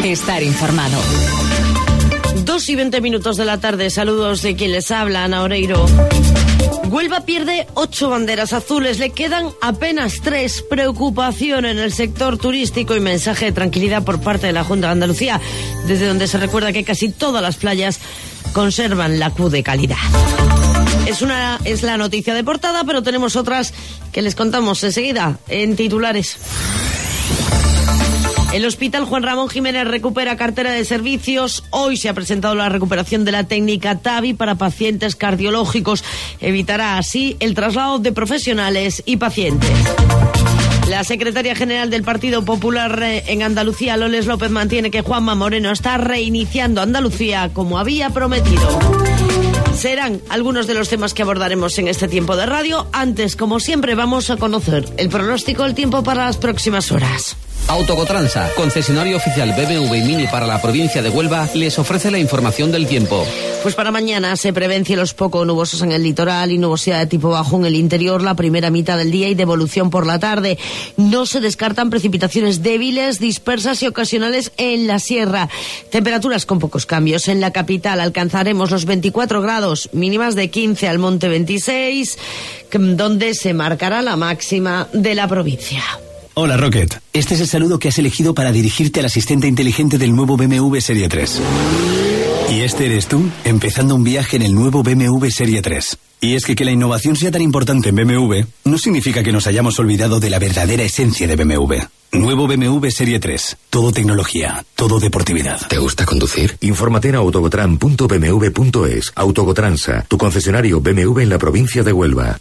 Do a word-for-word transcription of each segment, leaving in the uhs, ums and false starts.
estar informado. Dos y veinte minutos de la tarde, saludos de quien les habla, Ana Oreiro. Huelva pierde ocho banderas azules, le quedan apenas tres. Preocupación en el sector turístico y mensaje de tranquilidad por parte de la Junta de Andalucía, desde donde se recuerda que casi todas las playas conservan la Q de calidad. Es una es la noticia de portada, pero tenemos otras que les contamos enseguida en titulares. El Hospital Juan Ramón Jiménez recupera cartera de servicios. Hoy se ha presentado la recuperación de la técnica TAVI para pacientes cardiológicos. Evitará así el traslado de profesionales y pacientes. La secretaria general del Partido Popular en Andalucía, Loles López, mantiene que Juanma Moreno está reiniciando Andalucía como había prometido. Serán algunos de los temas que abordaremos en este tiempo de radio. Antes, como siempre, vamos a conocer el pronóstico del tiempo para las próximas horas. Autocotransa, concesionario oficial B M W y Mini para la provincia de Huelva, les ofrece la información del tiempo. Pues para mañana se prevén cielos poco nubosos en el litoral y nubosidad de tipo bajo en el interior la primera mitad del día y devolución por la tarde. No se descartan precipitaciones débiles, dispersas y ocasionales en la sierra. Temperaturas con pocos cambios. En la capital alcanzaremos los veinticuatro grados, mínimas de quince, al monte veintiséis, donde se marcará la máxima de la provincia. Hola, Rocket. Este es el saludo que has elegido para dirigirte al asistente inteligente del nuevo B M W Serie tres. Y este eres tú, empezando un viaje en el nuevo B M W Serie tres. Y es que que la innovación sea tan importante en B M W no significa que nos hayamos olvidado de la verdadera esencia de B M W. Nuevo B M W Serie tres. Todo tecnología, todo deportividad. ¿Te gusta conducir? Infórmate en autogotran punto b m w punto es. Autogotransa, tu concesionario B M W en la provincia de Huelva.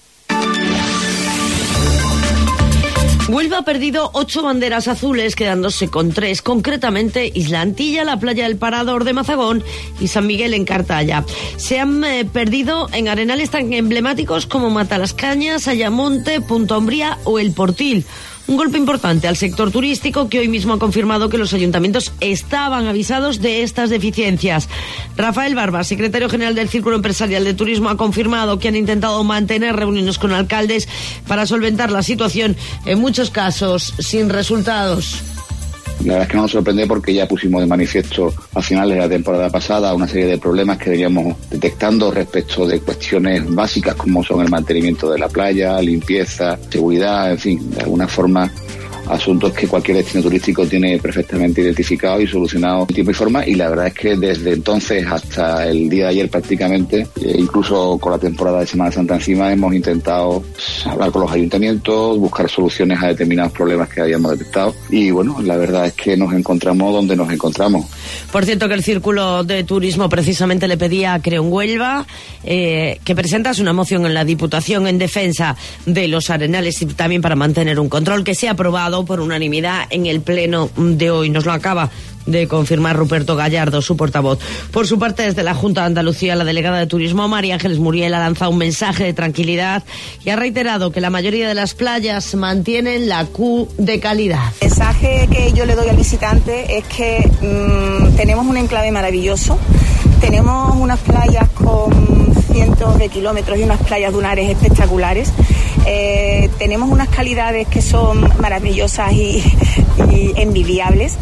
Huelva ha perdido ocho banderas azules, quedándose con tres, concretamente Isla Antilla, la playa del Parador de Mazagón y San Miguel en Cartaya. Se han eh, perdido en arenales tan emblemáticos como Matalascañas, Ayamonte, Punta Umbría o El Portil. Un golpe importante al sector turístico, que hoy mismo ha confirmado que los ayuntamientos estaban avisados de estas deficiencias. Rafael Barba, secretario general del Círculo Empresarial de Turismo, ha confirmado que han intentado mantener reuniones con alcaldes para solventar la situación, en muchos casos sin resultados. La verdad es que no nos sorprende porque ya pusimos de manifiesto a finales de la temporada pasada una serie de problemas que veníamos detectando respecto de cuestiones básicas como son el mantenimiento de la playa, limpieza, seguridad, en fin, de alguna forma asuntos que cualquier destino turístico tiene perfectamente identificado y solucionado en tiempo y forma, y la verdad es que desde entonces hasta el día de ayer prácticamente, eh, incluso con la temporada de Semana Santa encima, hemos intentado pues, hablar con los ayuntamientos, buscar soluciones a determinados problemas que habíamos detectado, y bueno, la verdad es que nos encontramos donde nos encontramos. Por cierto, que el Círculo de Turismo precisamente le pedía a Creon Huelva eh, que presentase una moción en la Diputación en defensa de los arenales y también para mantener un control, que se ha aprobado por unanimidad en el pleno de hoy. Nos lo acaba de confirmar Ruperto Gallardo, su portavoz. Por su parte, desde la Junta de Andalucía, la delegada de Turismo, María Ángeles Muriel, ha lanzado un mensaje de tranquilidad y ha reiterado que la mayoría de las playas mantienen la Q de calidad. El mensaje que yo le doy al visitante es que mmm, tenemos un enclave maravilloso, tenemos unas playas con cientos de kilómetros y unas playas dunares espectaculares. Eh, tenemos unas calidades que son maravillosas y, y envidiables.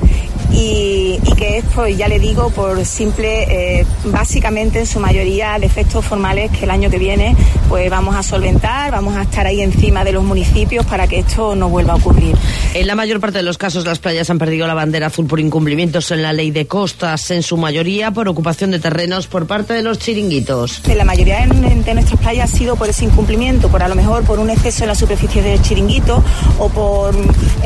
Y, y que es, pues ya le digo, por simple, eh, básicamente en su mayoría, defectos formales que el año que viene pues vamos a solventar, vamos a estar ahí encima de los municipios para que esto no vuelva a ocurrir. En la mayor parte de los casos las playas han perdido la bandera azul por incumplimientos en la ley de costas, en su mayoría por ocupación de terrenos por parte de los chiringuitos. En la mayoría de, de nuestras playas ha sido por ese incumplimiento, por a lo mejor por un exceso en la superficie del chiringuito o por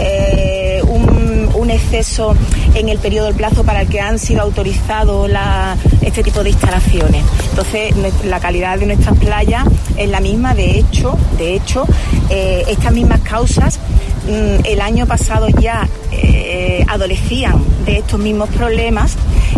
eh, un, un exceso en el periodo del plazo para el que han sido autorizados la, este tipo de instalaciones. Entonces, la calidad de nuestras playas es la misma. De hecho, de hecho, eh, estas mismas causas mmm, el año pasado ya eh, adolecían de estos mismos problemas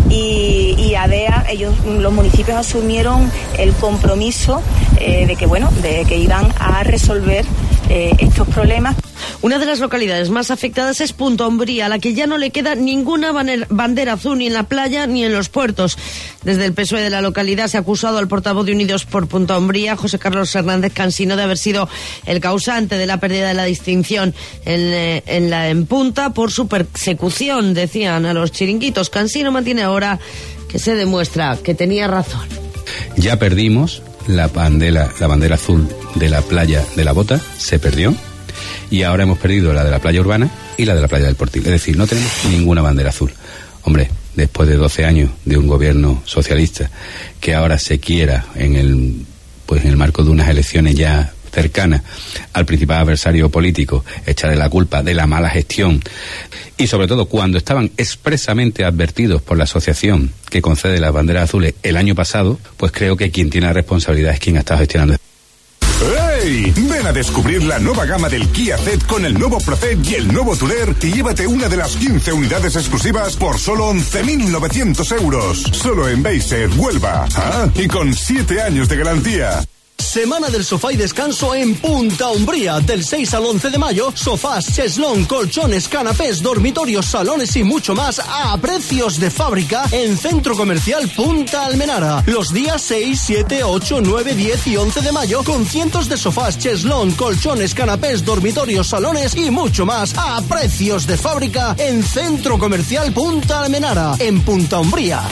y, y ADEA, ellos, los municipios asumieron el compromiso eh, de que bueno, de que iban a resolver eh, estos problemas. Una de las localidades más afectadas es Punta Umbría, a la que ya no le queda ninguna bandera azul ni en la playa ni en los puertos. Desde el P S O E de la localidad se ha acusado al portavoz de Unidos por Punta Umbría, José Carlos Hernández Cansino, de haber sido el causante de la pérdida de la distinción en, en, la, en Punta por su persecución, decían a los chiringuitos. Cansino mantiene ahora que se demuestra que tenía razón. Ya perdimos la bandera, la bandera azul de la playa de la Bota, se perdió, y ahora hemos perdido la de la playa urbana y la de la playa del Portil. Es decir, no tenemos ninguna bandera azul. Hombre, después de doce años de un gobierno socialista que ahora se quiera, en el, pues en el marco de unas elecciones ya cercana al principal adversario político, echarle la culpa de la mala gestión, y sobre todo cuando estaban expresamente advertidos por la asociación que concede las banderas azules el año pasado, pues creo que quien tiene la responsabilidad es quien ha estado gestionando. ¡Hey! Ven a descubrir la nueva gama del Kia Ceed con el nuevo Proced y el nuevo Tourer y llévate una de las quince unidades exclusivas por solo once mil novecientos euros. Solo en Beiser, Huelva. Ah, y con siete años de garantía. Semana del sofá y descanso en Punta Umbría. Del seis al once de mayo, sofás, cheslón, colchones, canapés, dormitorios, salones y mucho más a precios de fábrica en Centro Comercial Punta Almenara. Los días seis, siete, ocho, nueve, diez y once de mayo, con cientos de sofás, cheslón, colchones, canapés, dormitorios, salones y mucho más a precios de fábrica en Centro Comercial Punta Almenara, en Punta Umbría.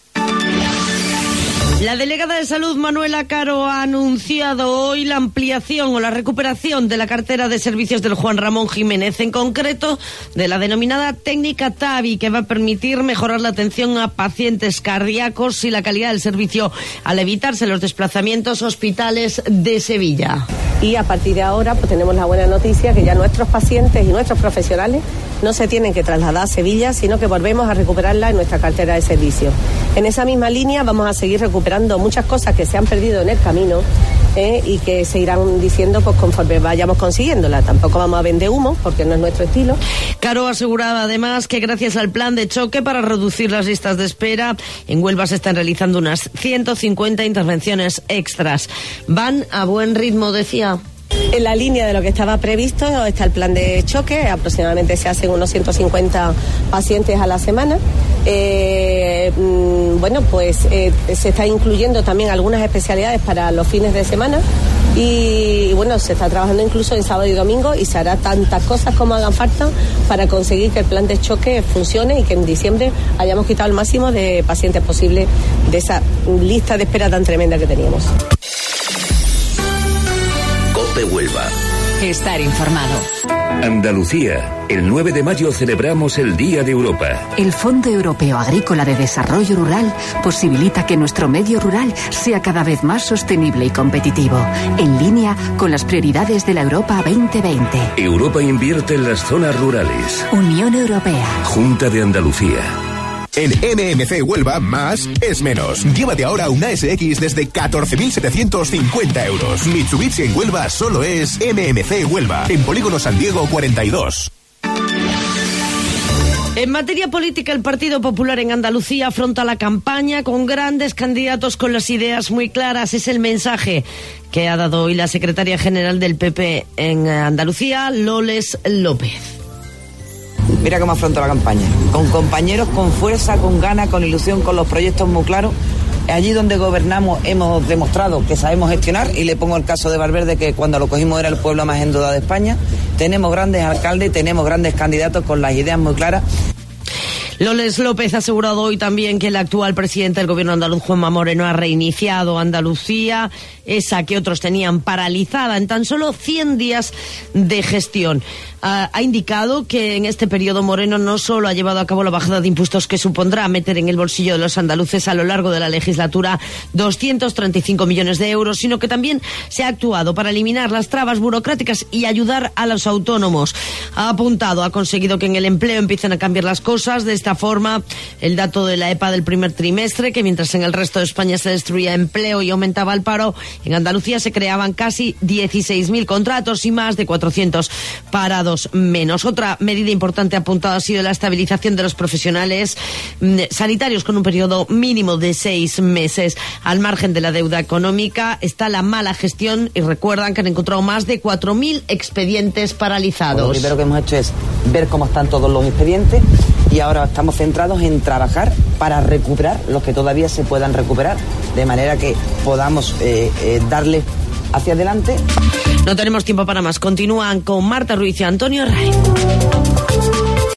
La delegada de Salud, Manuela Caro, ha anunciado hoy la ampliación o la recuperación de la cartera de servicios del Juan Ramón Jiménez, en concreto de la denominada técnica TAVI, que va a permitir mejorar la atención a pacientes cardíacos y la calidad del servicio al evitarse los desplazamientos a hospitales de Sevilla. Y a partir de ahora pues tenemos la buena noticia que ya nuestros pacientes y nuestros profesionales no se tienen que trasladar a Sevilla, sino que volvemos a recuperarla en nuestra cartera de servicios. En esa misma línea vamos a seguir recuperando muchas cosas que se han perdido en el camino eh, y que se irán diciendo pues conforme vayamos consiguiéndola. Tampoco vamos a vender humo porque no es nuestro estilo. Caro aseguraba además que gracias al plan de choque para reducir las listas de espera, en Huelva se están realizando unas ciento cincuenta intervenciones extras. Van a buen ritmo, decía. En la línea de lo que estaba previsto está el plan de choque, aproximadamente se hacen unos ciento cincuenta pacientes a la semana. Eh, bueno, pues eh, se está incluyendo también algunas especialidades para los fines de semana y bueno, se está trabajando incluso en sábado y domingo y se hará tantas cosas como hagan falta para conseguir que el plan de choque funcione y que en diciembre hayamos quitado el máximo de pacientes posible de esa lista de espera tan tremenda que teníamos. COPE Huelva. Estar informado. Andalucía. El nueve de mayo celebramos el Día de Europa. El Fondo Europeo Agrícola de Desarrollo Rural posibilita que nuestro medio rural sea cada vez más sostenible y competitivo, en línea con las prioridades de la Europa veinte veinte. Europa invierte en las zonas rurales. Unión Europea. Junta de Andalucía. En M M C Huelva, más es menos. Llévate ahora una S X desde catorce mil setecientos cincuenta euros. Mitsubishi en Huelva solo es M M C Huelva. En Polígono San Diego cuarenta y dos. En materia política, el Partido Popular en Andalucía afronta la campaña con grandes candidatos con las ideas muy claras. Es el mensaje que ha dado hoy la secretaria general del P P en Andalucía, Loles López. Mira cómo afronta la campaña, con compañeros, con fuerza, con ganas, con ilusión, con los proyectos muy claros. Allí donde gobernamos hemos demostrado que sabemos gestionar, y le pongo el caso de Valverde, que cuando lo cogimos era el pueblo más endeudado de España. Tenemos grandes alcaldes, tenemos grandes candidatos con las ideas muy claras. Loles López ha asegurado hoy también que el actual presidente del gobierno andaluz, Juanma Moreno, ha reiniciado Andalucía, esa que otros tenían paralizada en tan solo cien días de gestión. Ha, ha indicado que en este periodo Moreno no solo ha llevado a cabo la bajada de impuestos que supondrá meter en el bolsillo de los andaluces a lo largo de la legislatura doscientos treinta y cinco millones de euros, sino que también se ha actuado para eliminar las trabas burocráticas y ayudar a los autónomos. Ha apuntado, ha conseguido que en el empleo empiecen a cambiar las cosas. De esta esta forma el dato de la E P A del primer trimestre, que mientras en el resto de España se destruía empleo y aumentaba el paro, en Andalucía se creaban casi dieciséis mil contratos y más de cuatrocientos parados menos. Otra medida importante apuntada ha sido la estabilización de los profesionales mmm, sanitarios con un periodo mínimo de seis meses. Al margen de la deuda económica está la mala gestión y recuerdan que han encontrado más de cuatro mil expedientes paralizados. Bueno, lo primero que hemos hecho es ver cómo están todos los expedientes y ahora estamos centrados en trabajar para recuperar los que todavía se puedan recuperar, de manera que podamos eh, eh, darle hacia adelante. No tenemos tiempo para más. Continúan con Marta Ruiz y Antonio Ray.